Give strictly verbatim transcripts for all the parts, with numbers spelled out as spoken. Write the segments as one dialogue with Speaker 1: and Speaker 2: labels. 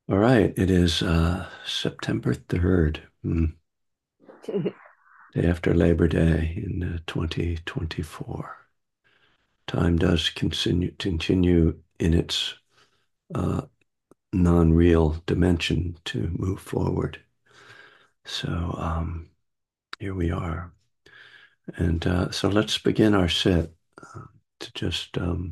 Speaker 1: All right, it is uh, September third, mm, day after Labor Day in uh, twenty twenty-four. Time does continue, continue in its uh, non-real dimension to move forward. So um, here we are. And uh, so let's begin our set uh, to just um,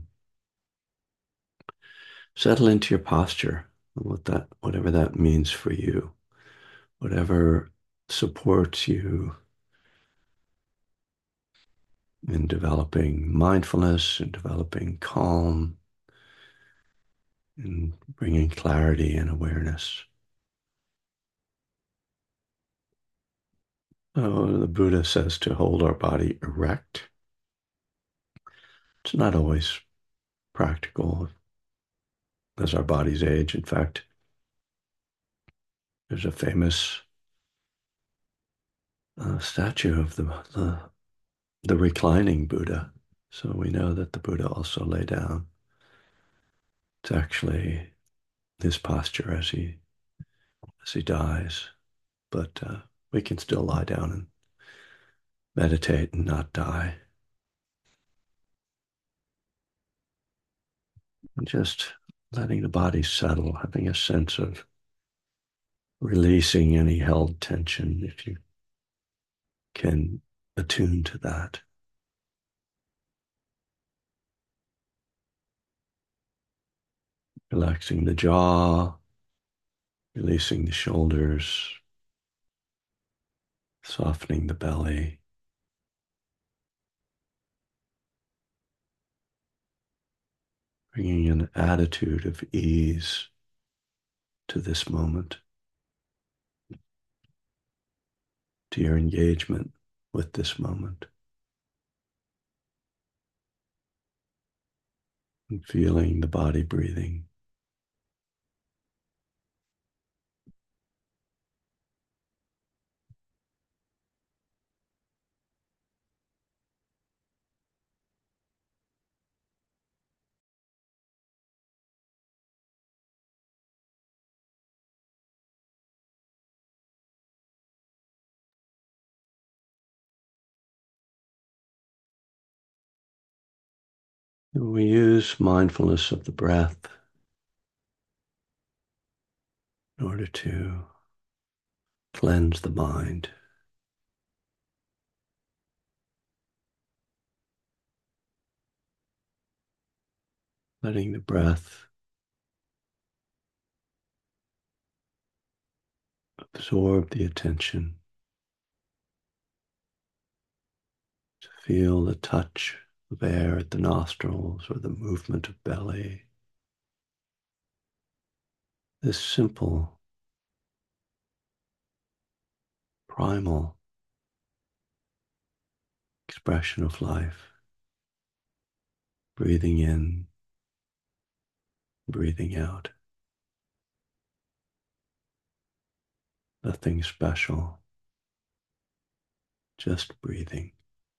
Speaker 1: settle into your posture, what that, whatever that means for you, whatever supports you in developing mindfulness and developing calm and bringing clarity and awareness. Oh, the Buddha says to hold our body erect. It's not always practical as our bodies age. In fact, there's a famous uh, statue of the, the the reclining Buddha. So we know that the Buddha also lay down. It's actually his posture as he as he dies, but uh, we can still lie down and meditate and not die. And just letting the body settle, having a sense of releasing any held tension if you can attune to that. Relaxing the jaw, releasing the shoulders, softening the belly, bringing an attitude of ease to this moment, to your engagement with this moment, and feeling the body breathing. We use mindfulness of the breath in order to cleanse the mind, letting the breath absorb the attention, to feel the touch of air at the nostrils or the movement of belly. This simple, primal expression of life, breathing in, breathing out. Nothing special, just breathing.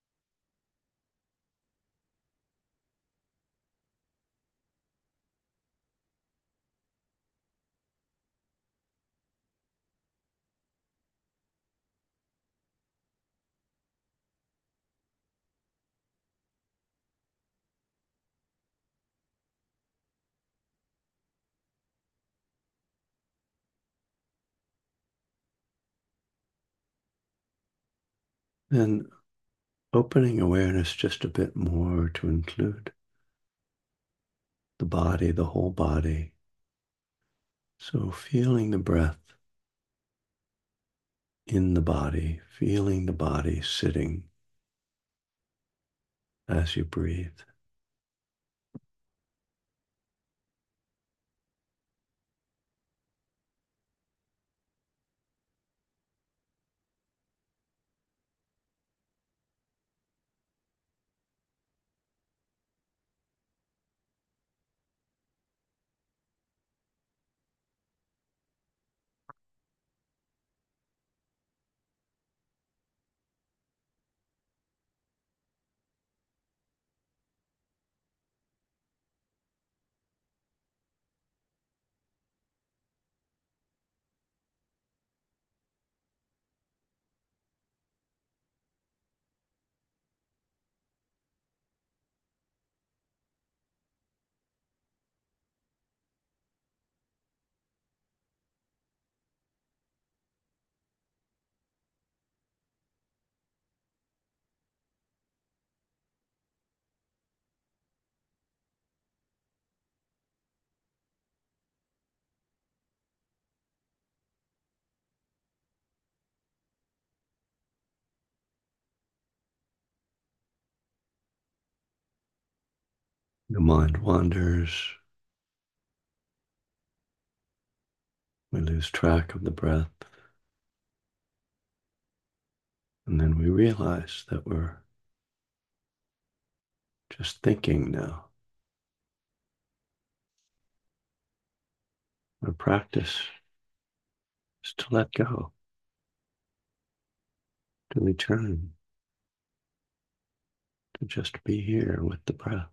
Speaker 1: Then opening awareness just a bit more to include the body, the whole body. So feeling the breath in the body, feeling the body sitting as you breathe. The mind wanders. We lose track of the breath. And then we realize that we're just thinking now. Our practice is to let go, to return, to just be here with the breath.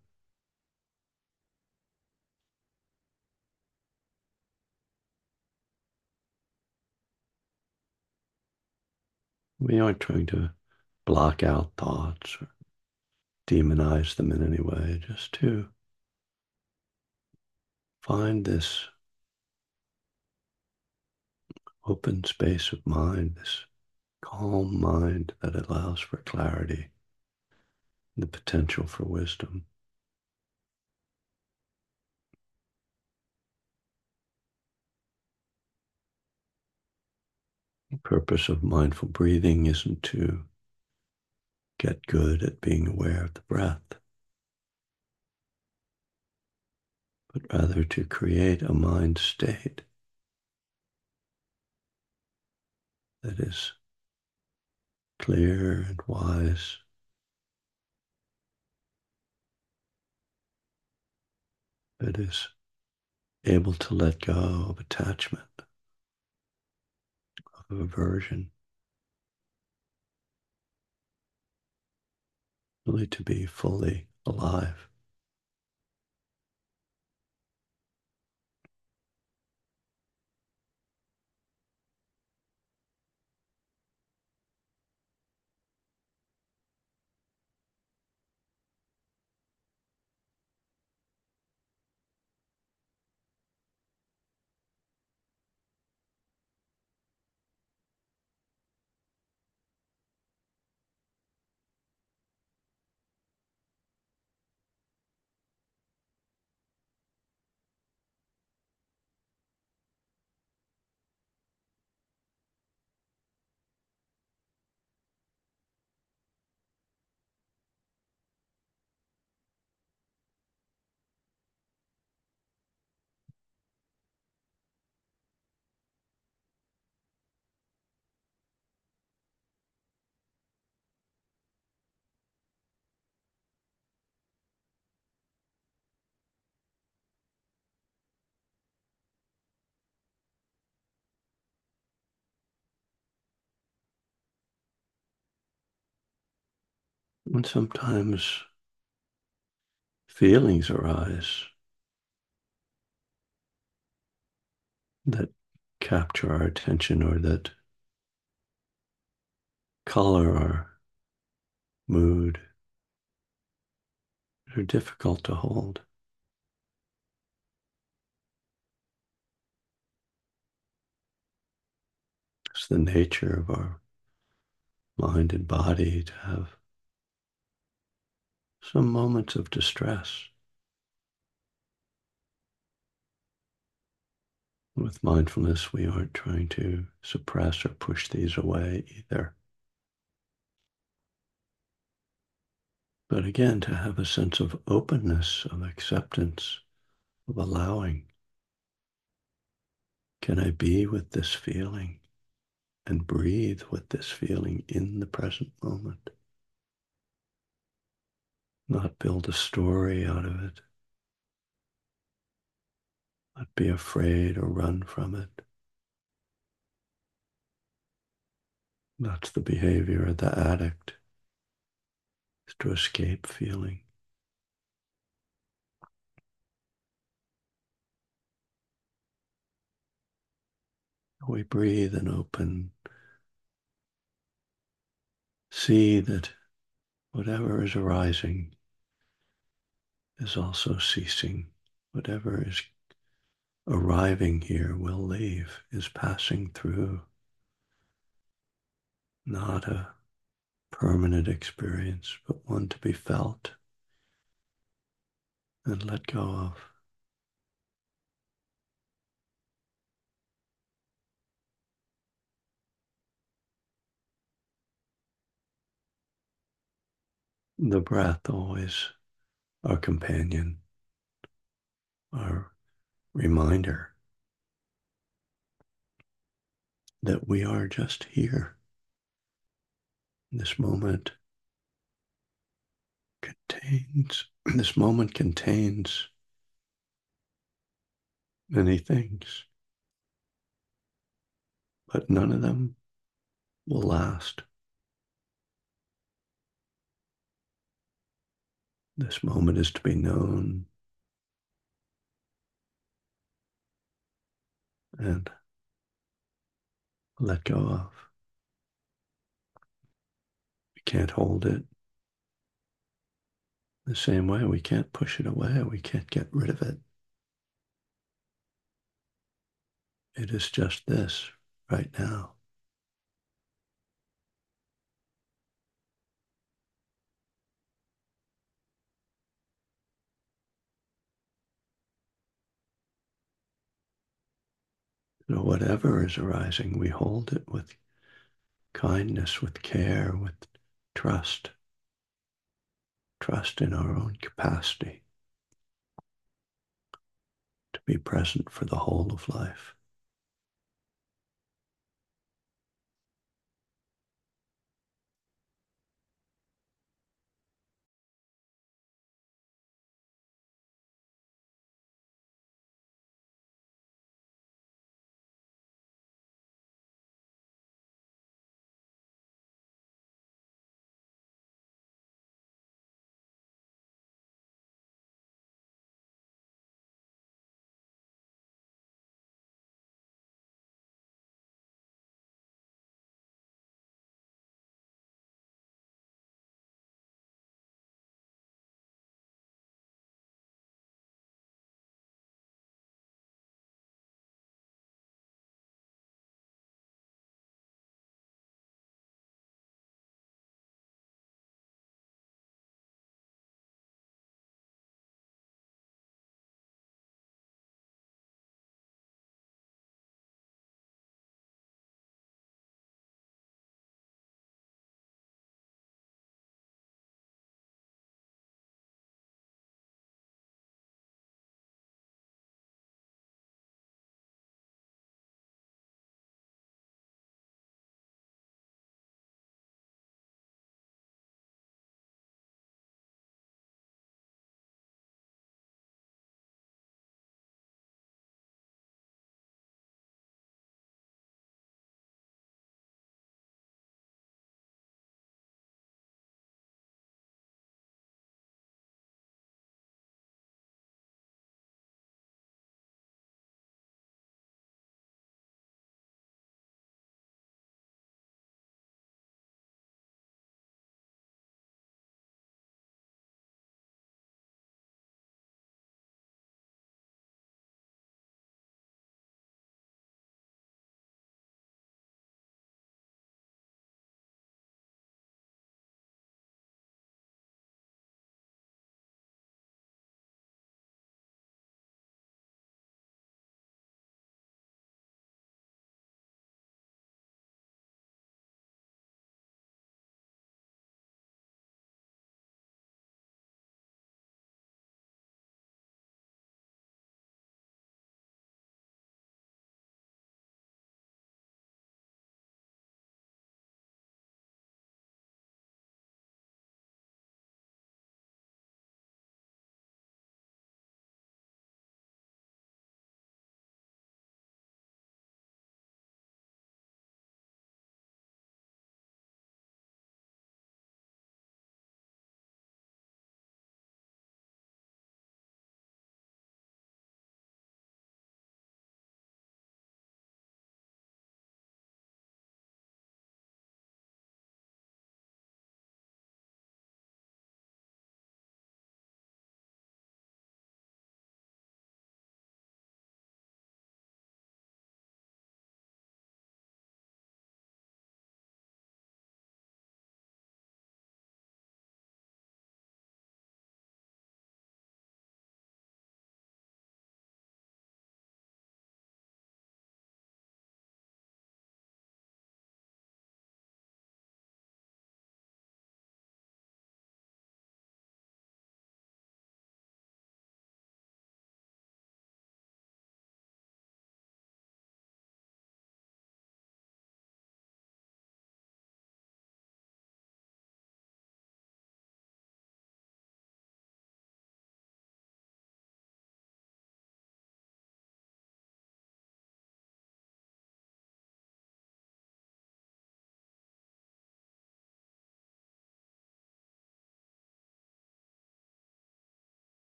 Speaker 1: We aren't trying to block out thoughts or demonize them in any way, just to find this open space of mind, this calm mind that allows for clarity, the potential for wisdom. The purpose of mindful breathing isn't to get good at being aware of the breath, but rather to create a mind state that is clear and wise, that is able to let go of attachment, of aversion, really to be fully alive. And sometimes feelings arise that capture our attention or that color our mood, that are difficult to hold. It's the nature of our mind and body to have some moments of distress. With mindfulness, we aren't trying to suppress or push these away either. But again, to have a sense of openness, of acceptance, of allowing. Can I be with this feeling and breathe with this feeling in the present moment? Not build a story out of it. Not be afraid or run from it. That's the behavior of the addict, is to escape feeling. We breathe and open. See that whatever is arising is also ceasing. Whatever is arriving here will leave, is passing through. Not a permanent experience, but one to be felt and let go of. The breath always our companion. our reminder that we are just here. This moment contains, this moment contains many things, but none of them will last. This moment is to be known and let go of. We can't hold it the same way. We can't push it away. We can't get rid of it. It is just this right now. So whatever is arising, we hold it with kindness, with care, with trust. Trust in our own capacity to be present for the whole of life.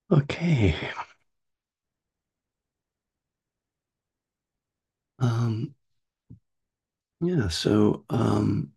Speaker 1: Okay. Um, yeah, so um,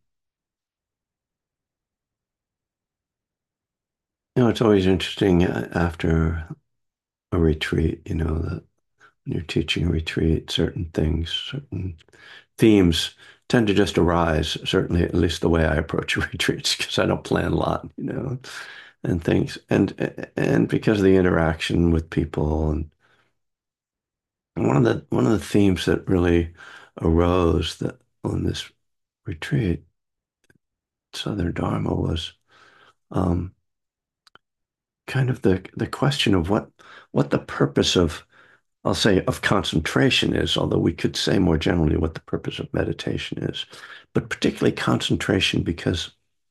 Speaker 1: you know, it's always interesting uh, after a retreat, you know, that when you're teaching a retreat, certain things, certain themes tend to just arise, certainly at least the way I approach retreats, because I don't plan a lot, you know, and things. And and because of the interaction with people and one of the one of the themes that really arose that on this retreat, Southern Dharma, was um, kind of the the question of what what the purpose of, I'll say, of concentration is, although we could say more generally what the purpose of meditation is, but particularly concentration, because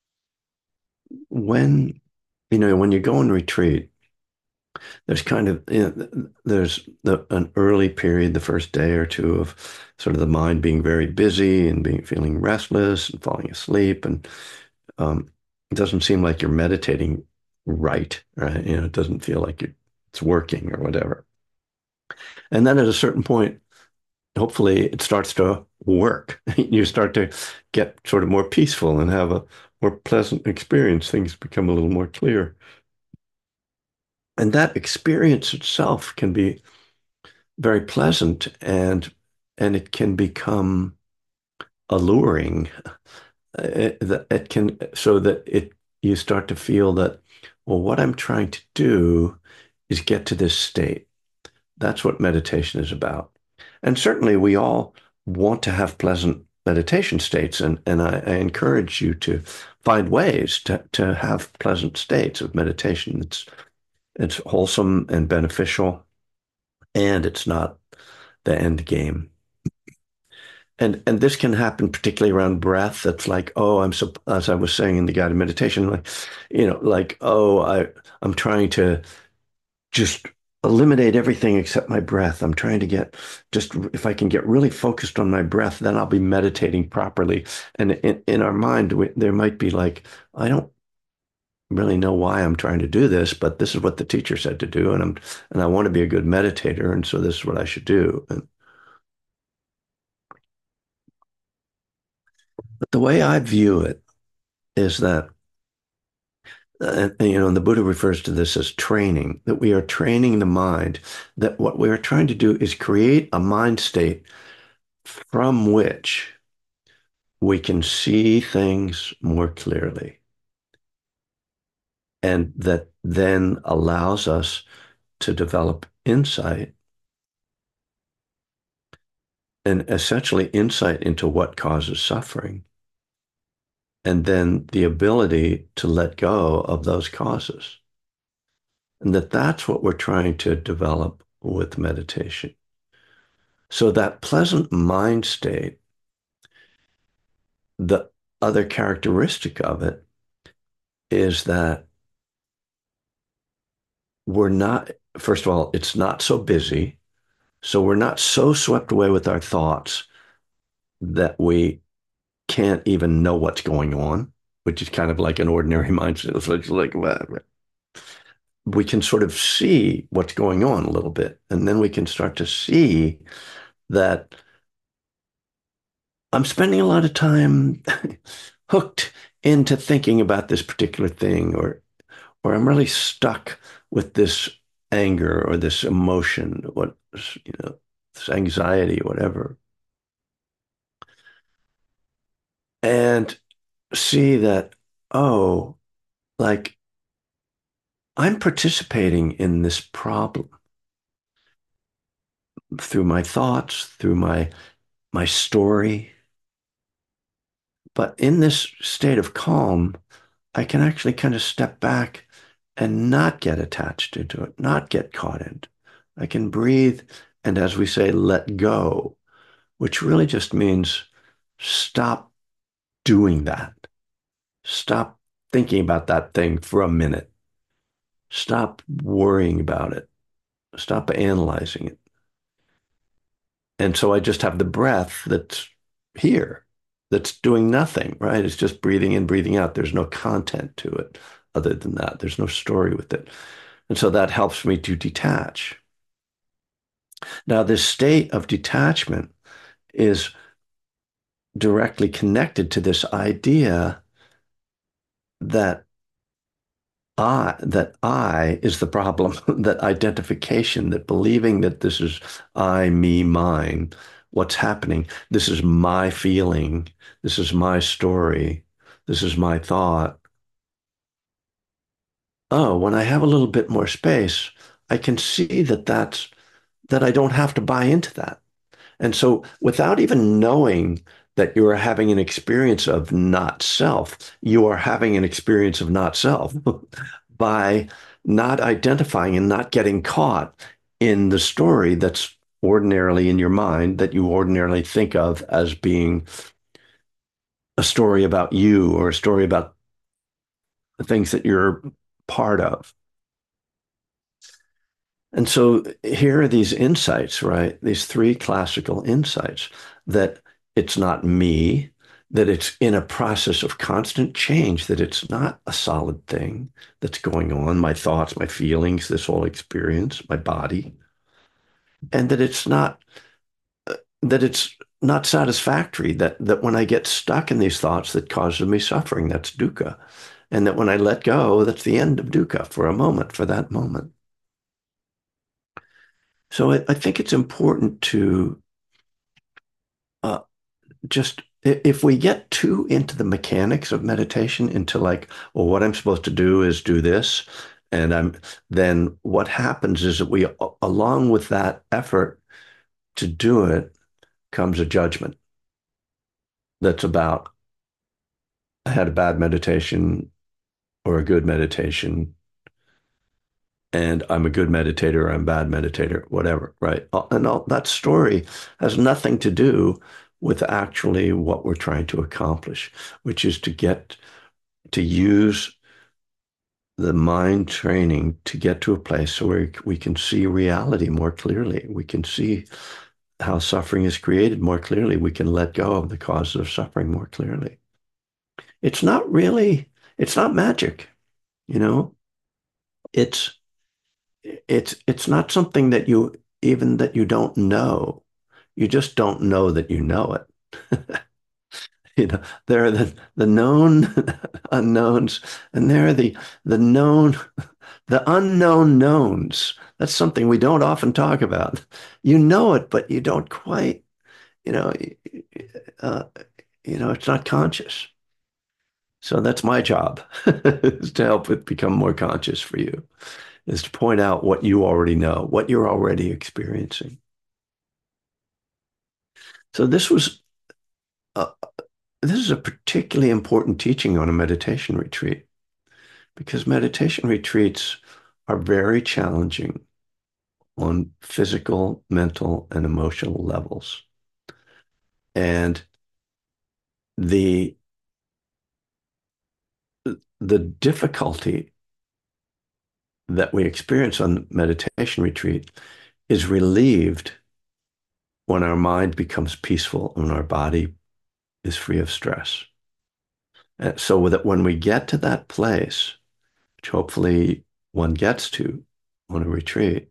Speaker 1: when you know when you go and retreat, there's kind of you know, there's the, an early period, the first day or two of sort of the mind being very busy and being feeling restless and falling asleep, and um, it doesn't seem like you're meditating right, right? You know, it doesn't feel like it, it's working or whatever. And then at a certain point, hopefully, it starts to work. You start to get sort of more peaceful and have a more pleasant experience. Things become a little more clear. And that experience itself can be very pleasant and and it can become alluring. It, it can so that it you start to feel that, well, what I'm trying to do is get to this state. That's what meditation is about. And certainly we all want to have pleasant meditation states, and, and I, I encourage you to find ways to, to have pleasant states of meditation. It's it's wholesome and beneficial, and it's not the end game. And and this can happen particularly around breath. That's like, oh, I'm so, as I was saying in the guided meditation, like, you know, like, oh, I I'm trying to just eliminate everything except my breath. I'm trying to get just if I can get really focused on my breath, then I'll be meditating properly. And in, in our mind, we, there might be like, I don't really know why I'm trying to do this, but this is what the teacher said to do, and I'm and I want to be a good meditator, and so this is what I should do. And, but the way I view it is that uh, you know, and the Buddha refers to this as training, that we are training the mind, that what we are trying to do is create a mind state from which we can see things more clearly. And that then allows us to develop insight and essentially insight into what causes suffering. And then the ability to let go of those causes. And that that's what we're trying to develop with meditation. So that pleasant mind state, the other characteristic of it is that we're not, first of all, it's not so busy. So we're not so swept away with our thoughts that we can't even know what's going on, which is kind of like an ordinary mindset. It's like, like well, we can sort of see what's going on a little bit. And then we can start to see that I'm spending a lot of time hooked into thinking about this particular thing, or or I'm really stuck with this anger or this emotion, what you know, this anxiety, whatever. And see that, oh, like I'm participating in this problem through my thoughts, through my my story. But in this state of calm, I can actually kind of step back and not get attached into it, not get caught in it. I can breathe and, as we say, let go, which really just means stop doing that. Stop thinking about that thing for a minute. Stop worrying about it. Stop analyzing it. And so I just have the breath that's here, that's doing nothing, right? It's just breathing in, breathing out. There's no content to it other than that. There's no story with it. And so that helps me to detach. Now, this state of detachment is directly connected to this idea that I, that I is the problem, that identification, that believing that this is I, me, mine, what's happening, this is my feeling, this is my story, this is my thought. Oh, when I have a little bit more space, I can see that that's that I don't have to buy into that. And so without even knowing that you are having an experience of not self, you are having an experience of not self by not identifying and not getting caught in the story that's ordinarily in your mind that you ordinarily think of as being a story about you or a story about the things that you're part of. And so here are these insights, right? These three classical insights that it's not me, that it's in a process of constant change, that it's not a solid thing that's going on, my thoughts, my feelings, this whole experience, my body, and that it's not that it's not satisfactory, that that when I get stuck in these thoughts that causes me suffering, that's dukkha. And that when I let go, that's the end of dukkha for a moment, for that moment. So I, I think it's important to uh, just if we get too into the mechanics of meditation, into like, well, what I'm supposed to do is do this, and I'm then what happens is that we, along with that effort to do it, comes a judgment that's about I had a bad meditation or a good meditation, and I'm a good meditator or I'm a bad meditator, whatever, right? And all, that story has nothing to do with actually what we're trying to accomplish, which is to get to use the mind training to get to a place where we can see reality more clearly. We can see how suffering is created more clearly. We can let go of the causes of suffering more clearly. It's not really, it's not magic, you know? It's it's it's not something that you even that you don't know. You just don't know that you know it. You know, there are the the known unknowns, and there are the the known the unknown knowns. That's something we don't often talk about. You know it, but you don't quite, you know, uh, you know, it's not conscious. So that's my job, is to help it become more conscious for you, is to point out what you already know, what you're already experiencing. So this was uh, this is a particularly important teaching on a meditation retreat, because meditation retreats are very challenging on physical, mental, and emotional levels. And the the difficulty that we experience on meditation retreat is relieved when our mind becomes peaceful and our body is free of stress. And so that when we get to that place, which hopefully one gets to on a retreat,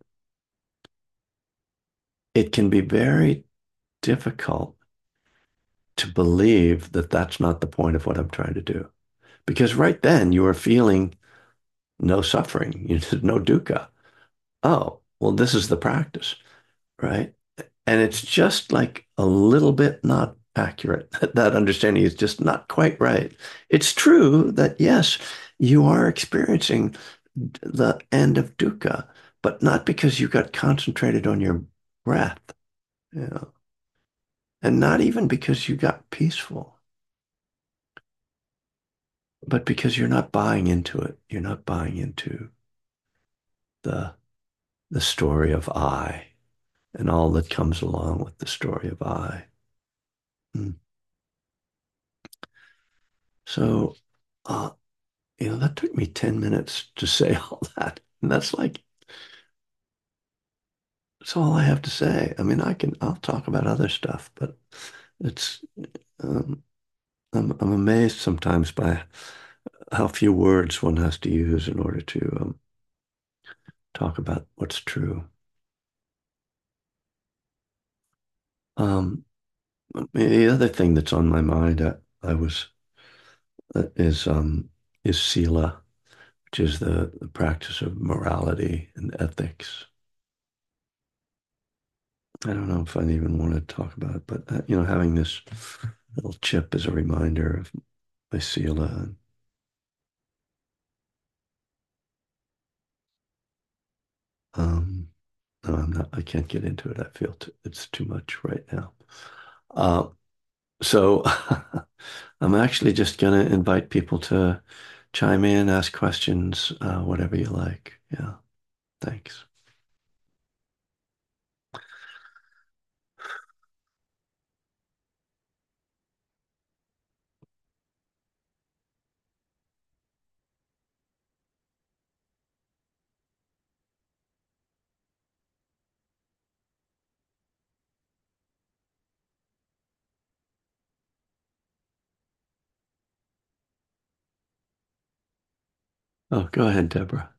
Speaker 1: it can be very difficult to believe that that's not the point of what I'm trying to do. Because right then you are feeling no suffering, you no dukkha. Oh, well, this is the practice, right? And it's just like a little bit not accurate. That understanding is just not quite right. It's true that, yes, you are experiencing the end of dukkha, but not because you got concentrated on your breath, you know, and not even because you got peaceful, but because you're not buying into it. You're not buying into the the story of I and all that comes along with the story of I. Hmm. So, uh, you know, that took me ten minutes to say all that. And that's like, that's all I have to say. I mean, I can, I'll talk about other stuff, but it's, um, I'm, I'm amazed sometimes by how few words one has to use in order to, um, talk about what's true. Um, the other thing that's on my mind, I, I was uh, is um is sila, which is the, the practice of morality and ethics. I don't know if I even want to talk about it, but uh, you know, having this little chip as a reminder of my sila. Um, no, I'm not. I can't get into it. I feel t it's too much right now. Uh, so I'm actually just gonna invite people to chime in, ask questions, uh, whatever you like. Yeah, thanks. Oh, go ahead, Deborah.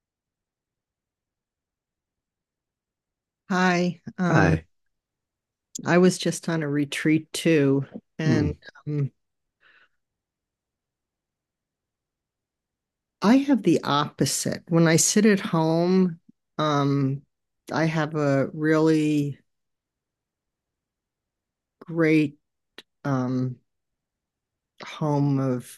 Speaker 2: Hi. Um,
Speaker 1: Hi.
Speaker 2: I was just on a retreat too, and
Speaker 1: Hmm.
Speaker 2: um, I have the opposite. When I sit at home, um, I have a really great um, home of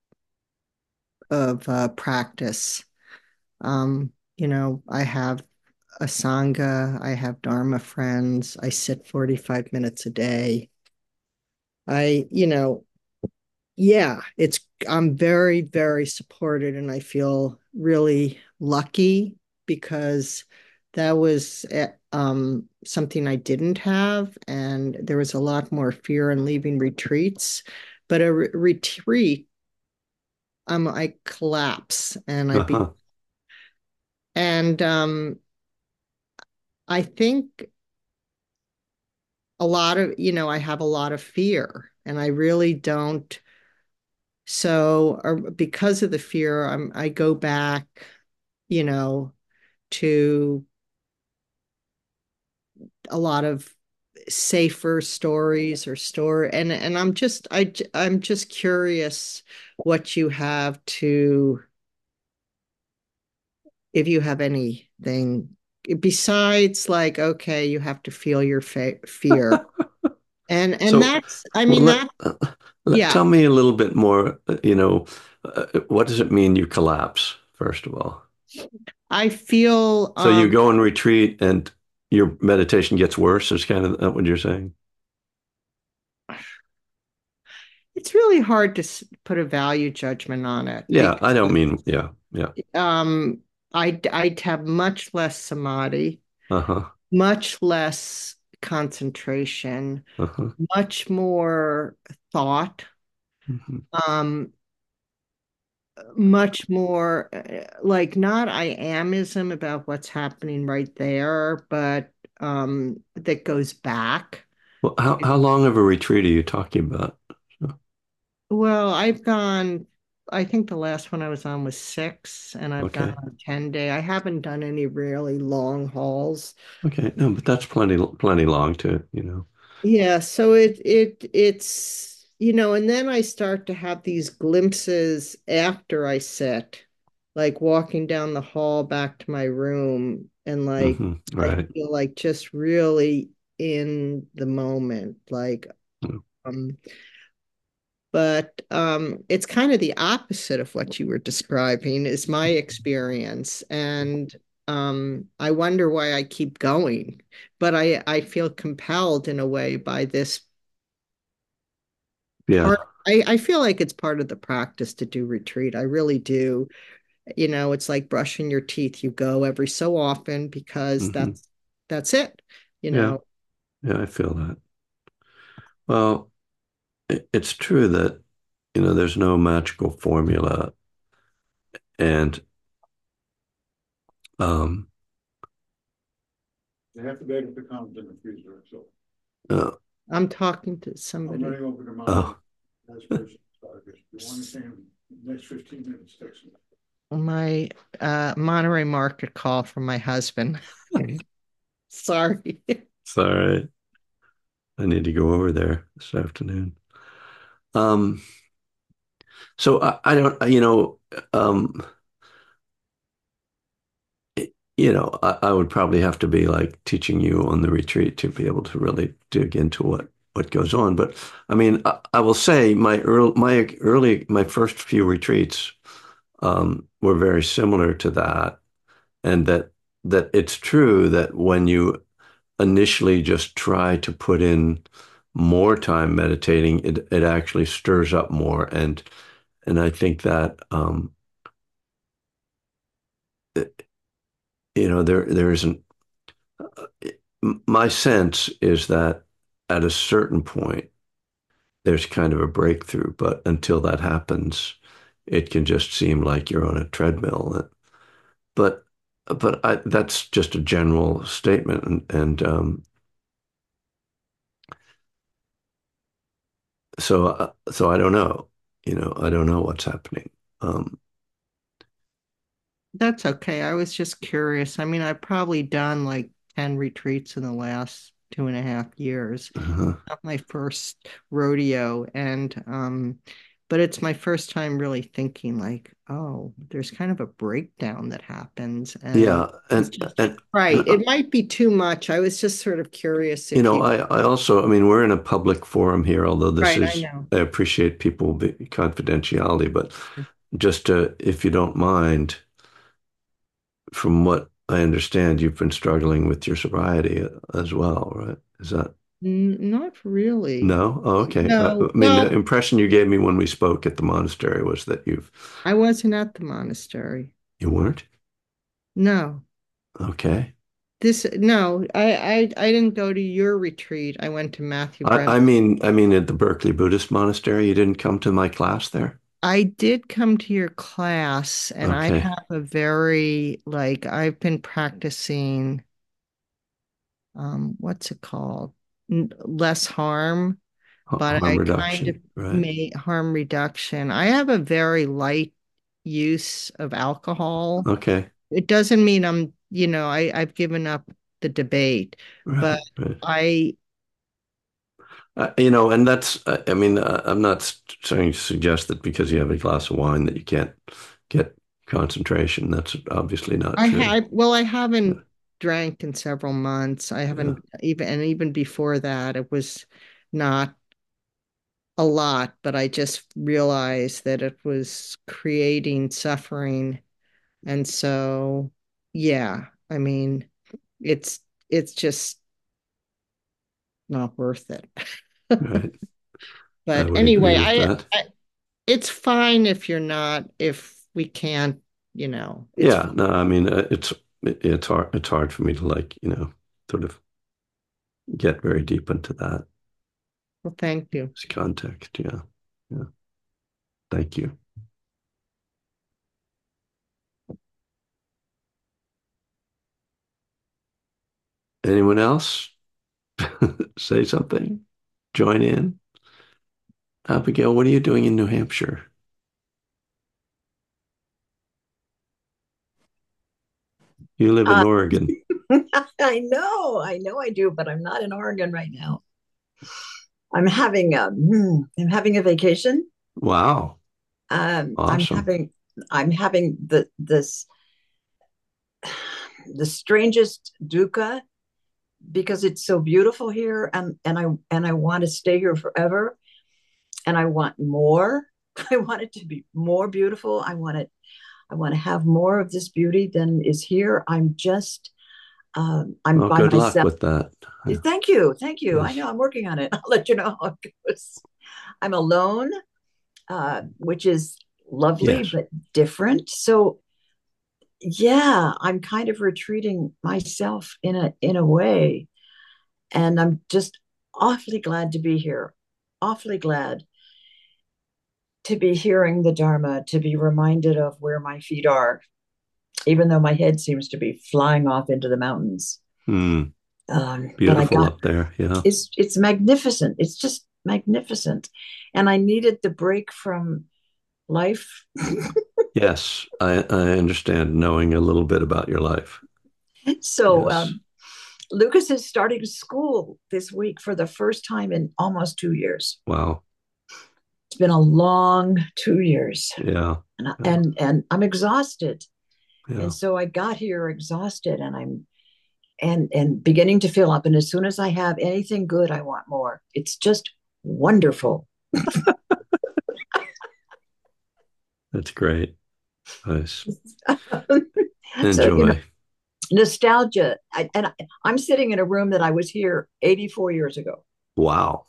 Speaker 2: of uh, practice. Um, you know, I have a sangha, I have Dharma friends, I sit forty-five minutes a day. I, you know, yeah, it's I'm very, very supported and I feel really lucky because that was eh, um, something I didn't have, and there was a lot more fear in leaving retreats. But a re retreat, um, I collapse and I be
Speaker 1: Uh-huh.
Speaker 2: and um, I think a lot of, you know, I have a lot of fear, and I really don't. So, or because of the fear, I'm I go back, you know, to a lot of safer stories or story and and I'm just I I'm just curious what you have to if you have anything besides like okay you have to feel your fa fear and and
Speaker 1: So,
Speaker 2: that's I
Speaker 1: well,
Speaker 2: mean
Speaker 1: let,
Speaker 2: that
Speaker 1: uh, let
Speaker 2: yeah
Speaker 1: tell me a little bit more. uh, You know, uh, what does it mean you collapse, first of all?
Speaker 2: I feel
Speaker 1: So you
Speaker 2: um
Speaker 1: go and retreat, and your meditation gets worse. Is kind of that what you're saying?
Speaker 2: it's really hard to s- put a value judgment on it
Speaker 1: Yeah, I don't
Speaker 2: because
Speaker 1: mean. Yeah, yeah.
Speaker 2: um I I'd have much less samadhi,
Speaker 1: Uh-huh.
Speaker 2: much less concentration,
Speaker 1: Uh-huh.
Speaker 2: much more thought,
Speaker 1: Hmm.
Speaker 2: um, much more uh, like not I amism about what's happening right there, but um, that goes back.
Speaker 1: Well, how how long of a retreat are you talking about?
Speaker 2: Well, I've gone, I think the last one I was on was six, and I've gone
Speaker 1: Okay.
Speaker 2: on a ten day. I haven't done any really long hauls.
Speaker 1: Okay. No, but that's plenty plenty long to, you know.
Speaker 2: Yeah, so it it it's you know, and then I start to have these glimpses after I sit, like walking down the hall back to my room, and like
Speaker 1: Hmm.
Speaker 2: I
Speaker 1: Right.
Speaker 2: feel like just really in the moment, like
Speaker 1: Mm.
Speaker 2: um, but um, it's kind of the opposite of what you were describing, is my experience, and um, I wonder why I keep going, but I I feel compelled in a way by this
Speaker 1: Yeah.
Speaker 2: part. I, I feel like it's part of the practice to do retreat. I really do. You know, it's like brushing your teeth. You go every so often because
Speaker 1: Hmm.
Speaker 2: that's that's it. You
Speaker 1: Yeah.
Speaker 2: know,
Speaker 1: Yeah, I feel that. Well, it, it's true that, you know, there's no magical formula, and um
Speaker 2: you have to be able to come to the freezer. So
Speaker 1: uh,
Speaker 2: I'm talking to somebody. I'm running over to my
Speaker 1: oh,
Speaker 2: last person. Sorry, if you want anything in the next fifteen minutes, text me. My uh Monterey Market call from my husband. Sorry.
Speaker 1: It's all right. I need to go over there this afternoon. Um, so I, I don't, you know, um, you know, I, I would probably have to be like teaching you on the retreat to be able to really dig into what what goes on. But I mean, I, I will say my early my early my first few retreats um, were very similar to that, and that that it's true that when you initially just try to put in more time meditating, it it actually stirs up more, and and I think that um, it, you know there there isn't my sense is that at a certain point, there's kind of a breakthrough, but until that happens, it can just seem like you're on a treadmill. But but I, that's just a general statement, and, and um, so uh, so I don't know, you know, I don't know what's happening. Um,
Speaker 2: That's okay. I was just curious. I mean, I've probably done like ten retreats in the last two and a half years.
Speaker 1: uh
Speaker 2: Not my first rodeo. And um, but it's my first time really thinking like, oh, there's kind of a breakdown that happens. And
Speaker 1: yeah,
Speaker 2: it's
Speaker 1: and
Speaker 2: just
Speaker 1: and
Speaker 2: right.
Speaker 1: and uh,
Speaker 2: It might be too much. I was just sort of curious
Speaker 1: you
Speaker 2: if
Speaker 1: know,
Speaker 2: you
Speaker 1: I I also, I mean, we're in a public forum here, although this
Speaker 2: right, I
Speaker 1: is,
Speaker 2: know.
Speaker 1: I appreciate people be confidentiality, but just to, if you don't mind, from what I understand, you've been struggling with your sobriety as well, right? Is that
Speaker 2: N not really.
Speaker 1: no? Oh, okay. Uh,
Speaker 2: No,
Speaker 1: I mean, the
Speaker 2: well,
Speaker 1: impression you gave me when we spoke at the monastery was that you've
Speaker 2: I wasn't at the monastery.
Speaker 1: you weren't?
Speaker 2: No.
Speaker 1: Okay.
Speaker 2: This no, I, I I didn't go to your retreat. I went to Matthew
Speaker 1: I,
Speaker 2: Brent.
Speaker 1: I mean, I mean, at the Berkeley Buddhist Monastery, you didn't come to my class there?
Speaker 2: I did come to your class, and I
Speaker 1: Okay.
Speaker 2: have a very like I've been practicing um what's it called? N less harm,
Speaker 1: H-
Speaker 2: but
Speaker 1: Harm
Speaker 2: I kind of
Speaker 1: reduction, right?
Speaker 2: made harm reduction. I have a very light use of alcohol.
Speaker 1: Okay.
Speaker 2: It doesn't mean I'm, you know, I I've given up the debate, but
Speaker 1: Right, right.
Speaker 2: I
Speaker 1: Uh, you know, and that's, uh, I mean, uh, I'm not s- trying to suggest that because you have a glass of wine that you can't get concentration. That's obviously not
Speaker 2: I
Speaker 1: true.
Speaker 2: had, well, I haven't
Speaker 1: Yeah,
Speaker 2: drank in several months. I
Speaker 1: yeah,
Speaker 2: haven't even, and even before that, it was not a lot, but I just realized that it was creating suffering. And so, yeah, I mean, it's, it's just not worth it.
Speaker 1: right. I
Speaker 2: But
Speaker 1: would agree
Speaker 2: anyway,
Speaker 1: with
Speaker 2: I,
Speaker 1: that.
Speaker 2: I, it's fine if you're not, if we can't, you know, it's
Speaker 1: Yeah,
Speaker 2: fine.
Speaker 1: no, I mean, uh, it's it, it's hard it's hard for me to like, you know, sort of get very deep into that
Speaker 2: Well, thank you.
Speaker 1: as context. Yeah. Yeah. Thank you. Anyone else say something? Join in? Abigail, what are you doing in New Hampshire? You live in
Speaker 3: Uh,
Speaker 1: Oregon.
Speaker 3: I know, I know I do, but I'm not in Oregon right now. I'm having a, hmm, I'm having a vacation.
Speaker 1: Wow.
Speaker 3: Um, I'm
Speaker 1: Awesome.
Speaker 3: having, I'm having the this the strangest dukkha because it's so beautiful here, and and I and I want to stay here forever, and I want more. I want it to be more beautiful. I want it. I want to have more of this beauty than is here. I'm just, um, I'm
Speaker 1: Well,
Speaker 3: by
Speaker 1: good luck
Speaker 3: myself.
Speaker 1: with that.
Speaker 3: Thank you. Thank you. I
Speaker 1: Yes.
Speaker 3: know I'm working on it. I'll let you know how it goes. I'm alone, uh, which is lovely,
Speaker 1: Yes.
Speaker 3: but different. So yeah, I'm kind of retreating myself in a in a way. And I'm just awfully glad to be here. Awfully glad to be hearing the Dharma, to be reminded of where my feet are, even though my head seems to be flying off into the mountains.
Speaker 1: Hmm.
Speaker 3: Um, but I
Speaker 1: Beautiful
Speaker 3: got
Speaker 1: up there. Yeah.
Speaker 3: it's it's magnificent. It's just magnificent. And I needed the break from life.
Speaker 1: Yes, I, I understand knowing a little bit about your life.
Speaker 3: So
Speaker 1: Yes.
Speaker 3: um, Lucas is starting school this week for the first time in almost two years.
Speaker 1: Wow.
Speaker 3: It's been a long two years,
Speaker 1: Yeah.
Speaker 3: and
Speaker 1: Yeah.
Speaker 3: and, and I'm exhausted.
Speaker 1: Yeah.
Speaker 3: And so I got here exhausted, and I'm and and beginning to fill up. And as soon as I have anything good, I want more. It's just wonderful.
Speaker 1: That's great. Nice.
Speaker 3: So you know,
Speaker 1: Enjoy.
Speaker 3: nostalgia. I, and I, I'm sitting in a room that I was here eighty-four years ago.
Speaker 1: Wow.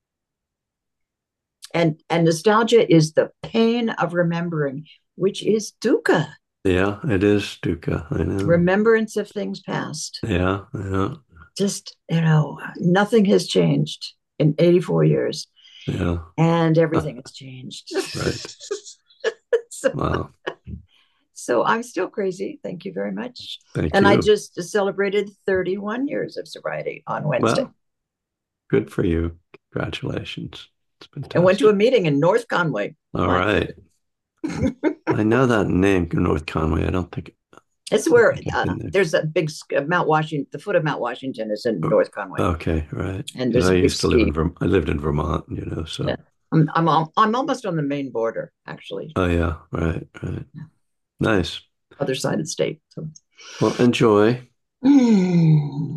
Speaker 3: And and nostalgia is the pain of remembering, which is dukkha,
Speaker 1: Yeah, it is Stuka. I know.
Speaker 3: remembrance of things past.
Speaker 1: Yeah. Yeah.
Speaker 3: Just, you know, nothing has changed in eighty-four years,
Speaker 1: Yeah.
Speaker 3: and everything has changed.
Speaker 1: Right.
Speaker 3: so,
Speaker 1: Wow.
Speaker 3: so I'm still crazy. Thank you very much.
Speaker 1: Thank
Speaker 3: And I
Speaker 1: you.
Speaker 3: just celebrated thirty-one years of sobriety on Wednesday
Speaker 1: Well, good for you. Congratulations. It's
Speaker 3: and went to a
Speaker 1: fantastic.
Speaker 3: meeting in North Conway.
Speaker 1: All
Speaker 3: What?
Speaker 1: right. I know that name, North Conway. I don't think
Speaker 3: It's
Speaker 1: I
Speaker 3: where
Speaker 1: think I've
Speaker 3: uh,
Speaker 1: been there.
Speaker 3: there's a big Mount Washington. The foot of Mount Washington is in
Speaker 1: Oh,
Speaker 3: North Conway,
Speaker 1: okay, right.
Speaker 3: and
Speaker 1: Because
Speaker 3: there's
Speaker 1: I
Speaker 3: a big
Speaker 1: used to live in
Speaker 3: ski.
Speaker 1: Vermont. I lived in Vermont, you know,
Speaker 3: Yeah.
Speaker 1: so
Speaker 3: I'm I'm I'm almost on the Maine border, actually,
Speaker 1: oh yeah, right, right. Nice.
Speaker 3: other side of the state. So.
Speaker 1: Well, enjoy.
Speaker 3: Mm.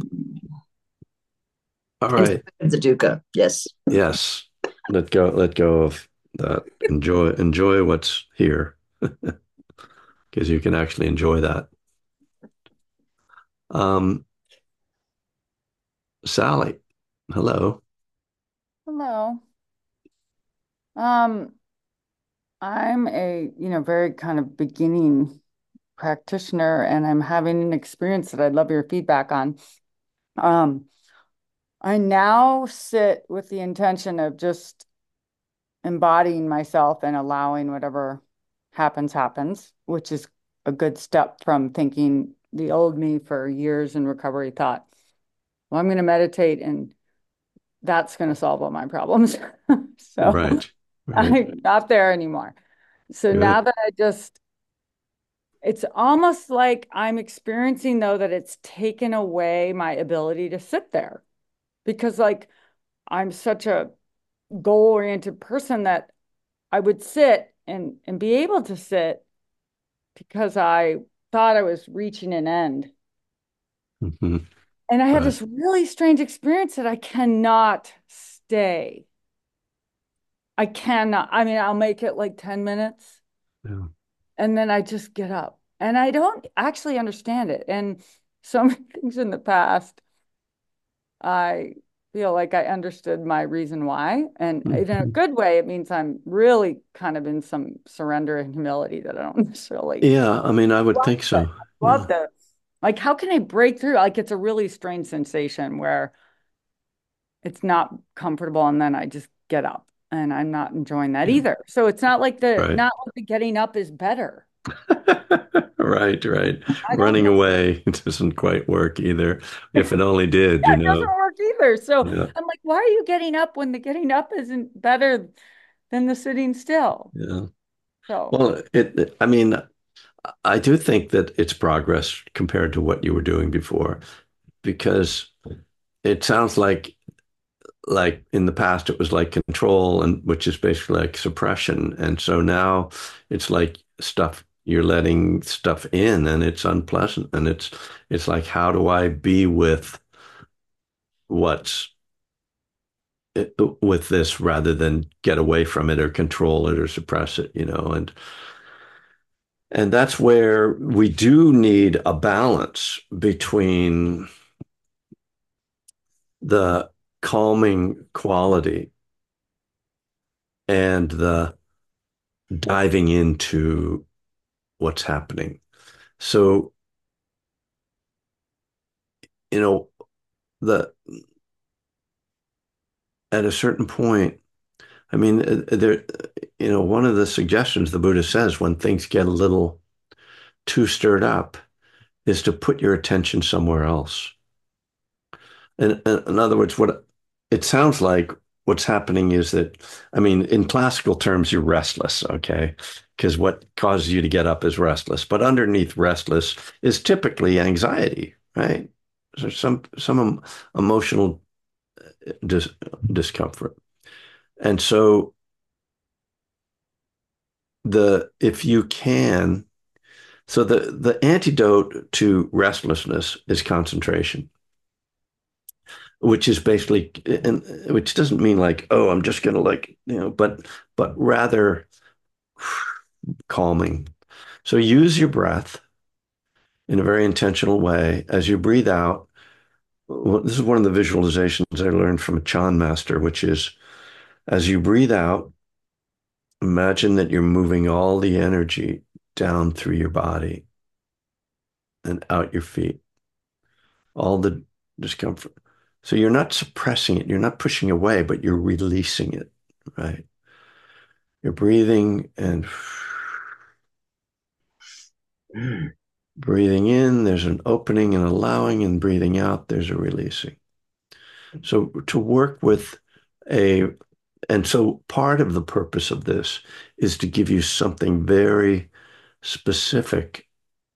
Speaker 1: All
Speaker 3: And
Speaker 1: right.
Speaker 3: the dukkha, yes.
Speaker 1: Yes. Let go, let go of that. Enjoy, enjoy what's here. Because you can actually enjoy that. Um, Sally, hello.
Speaker 4: Hello. Um, I'm a, you know, very kind of beginning practitioner, and I'm having an experience that I'd love your feedback on. Um, I now sit with the intention of just embodying myself and allowing whatever happens, happens, which is a good step from thinking the old me for years in recovery thought, well, I'm going to meditate and that's going to solve all my problems. So
Speaker 1: Right, right.
Speaker 4: I'm not there anymore. So now
Speaker 1: Good.
Speaker 4: that I just, it's almost like I'm experiencing though that it's taken away my ability to sit there because like I'm such a goal-oriented person that I would sit and and be able to sit because I thought I was reaching an end.
Speaker 1: Hmm.
Speaker 4: And I had
Speaker 1: Right.
Speaker 4: this really strange experience that I cannot stay. I cannot. I mean, I'll make it like ten minutes
Speaker 1: Yeah.
Speaker 4: and then I just get up. And I don't actually understand it. And so many things in the past, I feel like I understood my reason why. And in a
Speaker 1: Mhm.
Speaker 4: good way, it means I'm really kind of in some surrender and humility that I don't necessarily
Speaker 1: Yeah, I mean, I would
Speaker 4: love
Speaker 1: think
Speaker 4: it.
Speaker 1: so.
Speaker 4: Love
Speaker 1: Yeah.
Speaker 4: this. Like, how can I break through? Like, it's a really strange sensation where it's not comfortable and then I just get up and I'm not enjoying that
Speaker 1: Yeah.
Speaker 4: either. So it's not like the
Speaker 1: Right.
Speaker 4: not like the getting up is better.
Speaker 1: Right, right.
Speaker 4: I don't
Speaker 1: Running
Speaker 4: know.
Speaker 1: away doesn't quite work either. If it only did,
Speaker 4: Yeah,
Speaker 1: you
Speaker 4: it doesn't
Speaker 1: know.
Speaker 4: work either. So
Speaker 1: Yeah,
Speaker 4: I'm like, why are you getting up when the getting up isn't better than the sitting still?
Speaker 1: yeah.
Speaker 4: So
Speaker 1: Well, it, it- I mean, I do think that it's progress compared to what you were doing before, because it sounds like like in the past it was like control and which is basically like suppression. And so now it's like stuff you're letting stuff in and it's unpleasant and it's it's like how do I be with what's with this rather than get away from it or control it or suppress it, you know, and and that's where we do need a balance between the calming quality and the diving into what's happening. So, you know, the at a certain point, I mean, uh, there, you know, one of the suggestions the Buddha says when things get a little too stirred up is to put your attention somewhere else. And, and in other words, what it sounds like what's happening is that, I mean, in classical terms, you're restless, okay? Because what causes you to get up is restless. But underneath restless is typically anxiety, right? So some some emotional dis discomfort. And so the if you can, so the the antidote to restlessness is concentration, which is basically, and which doesn't mean like, oh, I'm just gonna like, you know, but but rather calming. So use your breath in a very intentional way. As you breathe out, well, this is one of the visualizations I learned from a Chan master, which is as you breathe out, imagine that you're moving all the energy down through your body and out your feet, all the discomfort. So you're not suppressing it, you're not pushing away, but you're releasing it, right? You're breathing and breathing in, there's an opening and allowing, and breathing out, there's a releasing. So to work with a, and so part of the purpose of this is to give you something very specific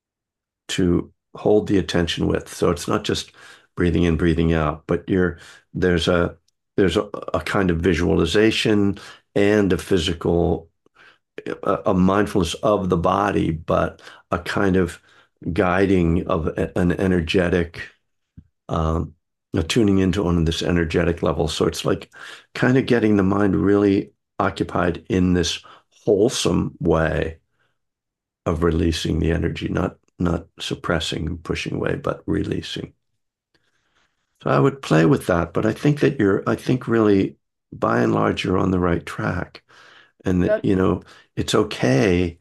Speaker 1: to hold the attention with. So it's not just breathing in, breathing out, but you're there's a there's a, a kind of visualization and a physical a, a mindfulness of the body, but a kind of guiding of a, an energetic um, tuning into on this energetic level. So it's like kind of getting the mind really occupied in this wholesome way of releasing the energy, not not suppressing and pushing away, but releasing. So I would play with that, but I think that you're, I think really, by and large, you're on the right track, and that,
Speaker 4: That,
Speaker 1: you know, it's okay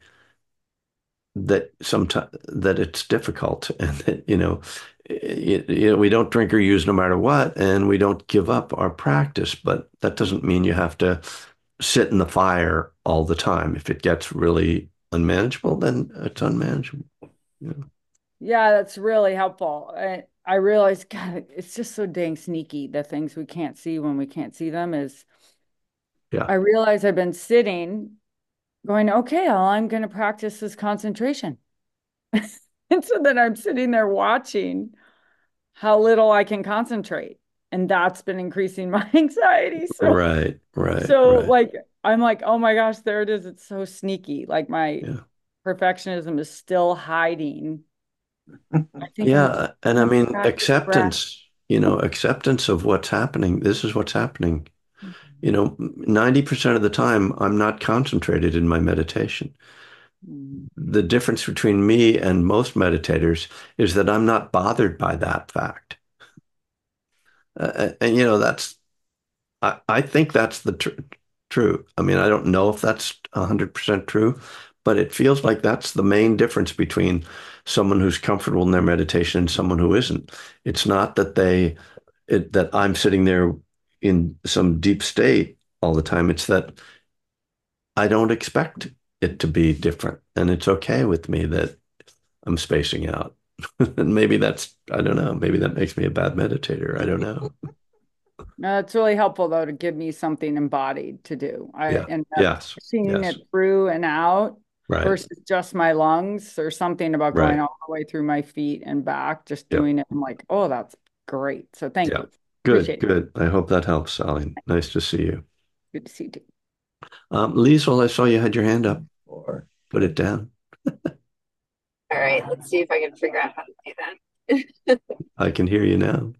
Speaker 1: that sometimes that it's difficult, and that, you know, you, you know, we don't drink or use no matter what, and we don't give up our practice, but that doesn't mean you have to sit in the fire all the time. If it gets really unmanageable, then it's unmanageable. Yeah.
Speaker 4: yeah, that's really helpful. I, I realize, God, it's just so dang sneaky. The things we can't see when we can't see them is,
Speaker 1: Yeah.
Speaker 4: I realize I've been sitting going, okay, all I'm going to practice is concentration. And so then I'm sitting there watching how little I can concentrate. And that's been increasing my anxiety. So,
Speaker 1: Right, right,
Speaker 4: so
Speaker 1: right.
Speaker 4: like, I'm like, oh my gosh, there it is. It's so sneaky. Like my
Speaker 1: Yeah.
Speaker 4: perfectionism is still hiding. I think I'm just
Speaker 1: Yeah. And I
Speaker 4: going to
Speaker 1: mean,
Speaker 4: practice breath.
Speaker 1: acceptance, you know, acceptance of what's happening. This is what's happening. You know, ninety percent of the time, I'm not concentrated in my meditation.
Speaker 4: Mhm.
Speaker 1: The difference between me and most meditators is that I'm not bothered by that fact. Uh, and, and, you know, that's, I, I think that's the tr true. I mean, I don't know if that's one hundred percent true, but it feels like that's the main difference between someone who's comfortable in their meditation and someone who isn't. It's not that they, it, that I'm sitting there in some deep state all the time. It's that I don't expect it to be different. And it's okay with me that I'm spacing out. And maybe that's, I don't know, maybe that makes me a bad meditator. I don't know.
Speaker 4: No, it's really helpful though to give me something embodied to do. I
Speaker 1: Yeah.
Speaker 4: end up
Speaker 1: Yes.
Speaker 4: seeing
Speaker 1: Yes.
Speaker 4: it through and out
Speaker 1: Right.
Speaker 4: versus just my lungs or something about going
Speaker 1: Right.
Speaker 4: all the way through my feet and back, just
Speaker 1: Yeah.
Speaker 4: doing it. I'm like, oh, that's great. So thank
Speaker 1: Yeah.
Speaker 4: you.
Speaker 1: Good.
Speaker 4: Appreciate it.
Speaker 1: Good. I hope that helps, Sally. Nice to see you.
Speaker 4: Good to see you too.
Speaker 1: Um, Liesel, I saw you had your hand up. Or put it down.
Speaker 5: All right, let's see if I can figure out how to do that.
Speaker 1: I can hear you now.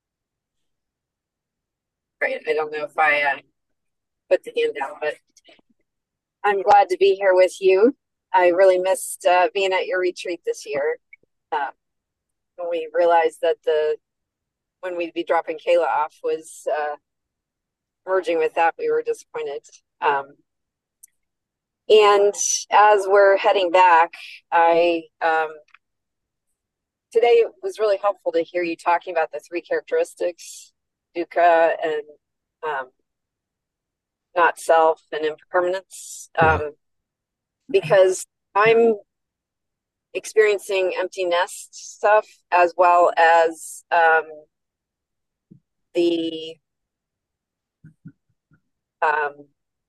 Speaker 5: Right, I don't know if I uh, put the hand down, but I'm glad to be here with you. I really missed uh, being at your retreat this year. Uh, when we realized that the when we'd be dropping Kayla off was uh, merging with that, we were disappointed. Um, and as we're heading back, I um, today it was really helpful to hear you talking about the three characteristics, dukkha and um, not self and impermanence,
Speaker 1: Yeah.
Speaker 5: um, because I'm experiencing empty nest stuff as well as um, the um,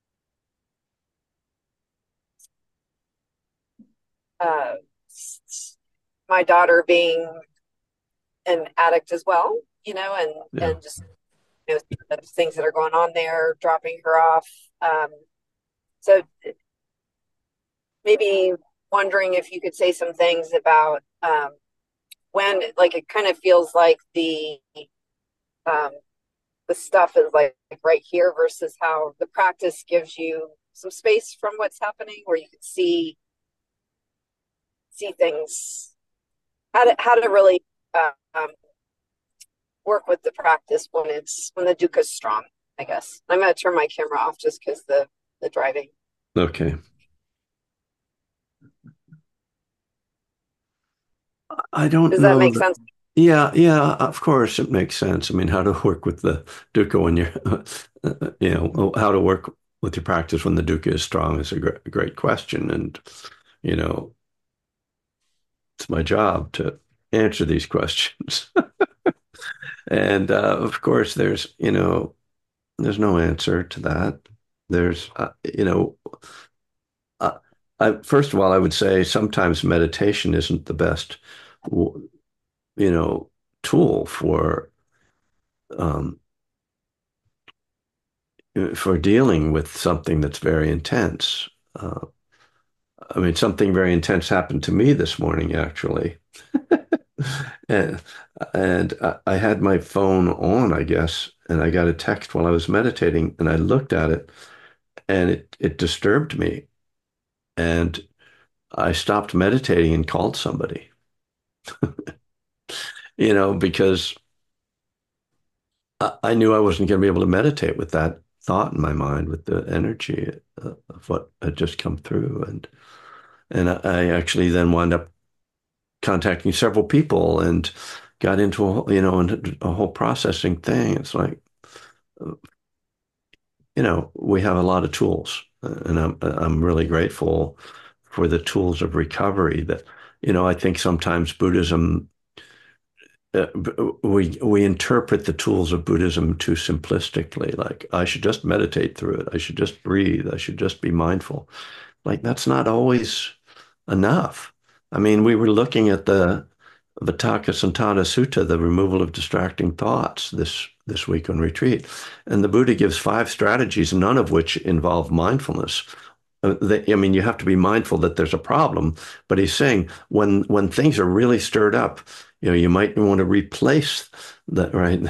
Speaker 5: uh, my daughter being an addict as well, you know, and
Speaker 1: Yeah.
Speaker 5: and just you know the things that are going on there, dropping her off. Um, so maybe wondering if you could say some things about um, when, like, it kind of feels like the um, the stuff is like right here versus how the practice gives you some space from what's happening, where you can see see things, how to how to really uh, um, work with the practice when it's when the dukkha is strong. I guess I'm going to turn my camera off just because the the driving.
Speaker 1: Okay. I don't
Speaker 5: Does that
Speaker 1: know
Speaker 5: make
Speaker 1: that.
Speaker 5: sense?
Speaker 1: Yeah, yeah, of course it makes sense. I mean, how to work with the dukkha when you're, you know, how to work with your practice when the dukkha is strong is a great, great question. And, you know, it's my job to answer these questions. And uh, of course, there's, you know, there's no answer to that. There's, uh, you know, uh, I, first of all, I would say sometimes meditation isn't the best, you know, tool for um, for dealing with something that's very intense. Uh, I mean, something very intense happened to me this morning, actually. and and I, I had my phone on, I guess, and I got a text while I was meditating, and I looked at it, and it it disturbed me, and I stopped meditating and called somebody, you know, because I, I knew I wasn't going to be able to meditate with that thought in my mind, with the energy uh, of what had just come through, and and I, I actually then wound up contacting several people and got into a, you know a whole processing thing. It's like, you know, we have a lot of tools, and I'm I'm really grateful for the tools of recovery that, you know, I think sometimes Buddhism, uh, we we interpret the tools of Buddhism too simplistically. Like, I should just meditate through it. I should just breathe. I should just be mindful. Like, that's not always enough. I mean, we were looking at the Vitakkasanthana Sutta, the removal of distracting thoughts, this this week on retreat, and the Buddha gives five strategies, none of which involve mindfulness. Uh, they, I mean, you have to be mindful that there's a problem, but he's saying when when things are really stirred up, you know, you might want to replace the right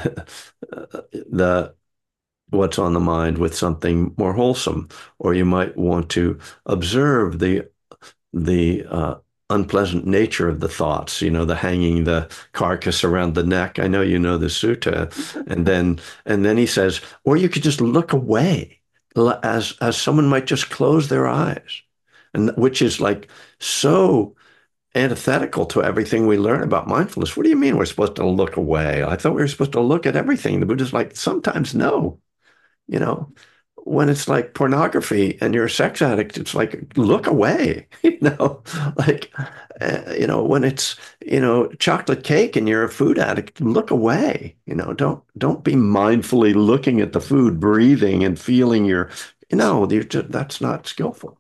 Speaker 1: the what's on the mind with something more wholesome, or you might want to observe the the uh, unpleasant nature of the thoughts, you know, the hanging the carcass around the neck. I know you know the sutta. And then and then he says, or you could just look away, as as someone might just close their eyes. And which is like so antithetical to everything we learn about mindfulness. What do you mean we're supposed to look away? I thought we were supposed to look at everything. The Buddha's like, sometimes no. You know, when it's like pornography and you're a sex addict, it's like, look away. You know, like, uh, you know, when it's, you know, chocolate cake and you're a food addict, look away. You know, don't don't be mindfully looking at the food, breathing and feeling your, you know, just, that's not skillful.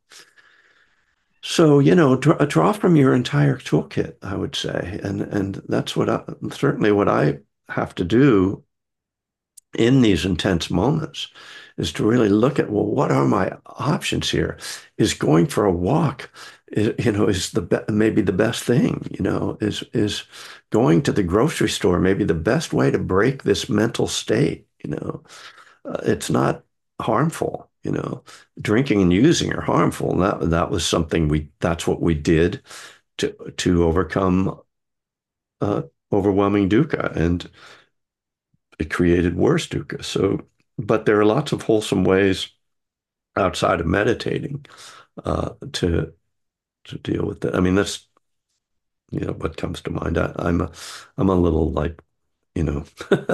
Speaker 1: So, you know, draw, draw from your entire toolkit, I would say, and and that's what I, certainly what I have to do in these intense moments, is to really look at, well, what are my options here? Is going for a walk, is, you know, is the be- maybe the best thing, you know, is is going to the grocery store maybe the best way to break this mental state, you know. Uh, it's not harmful, you know. Drinking and using are harmful. And that that was something we that's what we did to to overcome uh, overwhelming dukkha, and it created worse dukkha. So, but there are lots of wholesome ways outside of meditating uh, to to deal with it. I mean, that's, you know, what comes to mind. I, I'm a I'm a little, like, you know,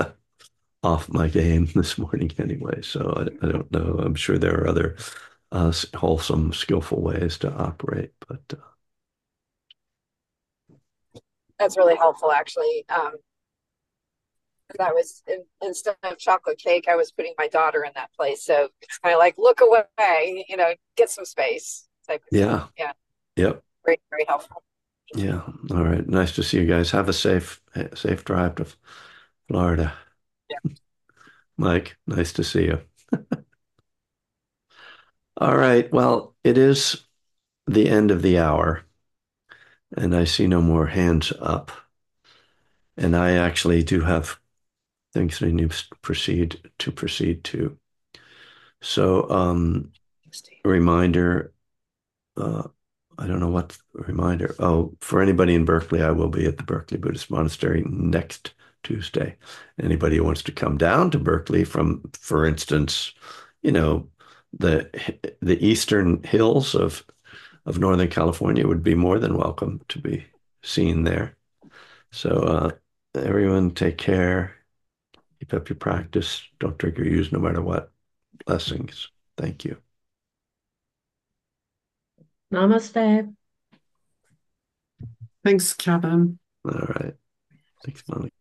Speaker 1: off my game this morning anyway. So I, I don't know. I'm sure there are other uh, wholesome, skillful ways to operate, but uh,
Speaker 5: That's really helpful, actually. Um, That was in, instead of chocolate cake, I was putting my daughter in that place. So it's kind of like, look away, you know, get some space type of thing.
Speaker 1: Yeah.
Speaker 5: Yeah.
Speaker 1: Yep.
Speaker 5: Very, very helpful.
Speaker 1: Yeah. All right. Nice to see you guys. Have a safe, safe drive to Florida.
Speaker 5: Yeah.
Speaker 1: Mike, nice to see you. All right. Well, it is the end of the hour, and I see no more hands up. And I actually do have things I need to proceed to proceed to. So, um, reminder, uh, I don't know what reminder. Oh, for anybody in Berkeley, I will be at the Berkeley Buddhist Monastery next Tuesday. Anybody who wants to come down to Berkeley from, for instance, you know, the the eastern hills of of Northern California would be more than welcome to be seen there. So, uh, everyone, take care. Keep up your practice. Don't drink or use no matter what. Blessings. Thank you.
Speaker 6: Namaste.
Speaker 7: Thanks, Kevin.
Speaker 1: All right. Thanks, Molly.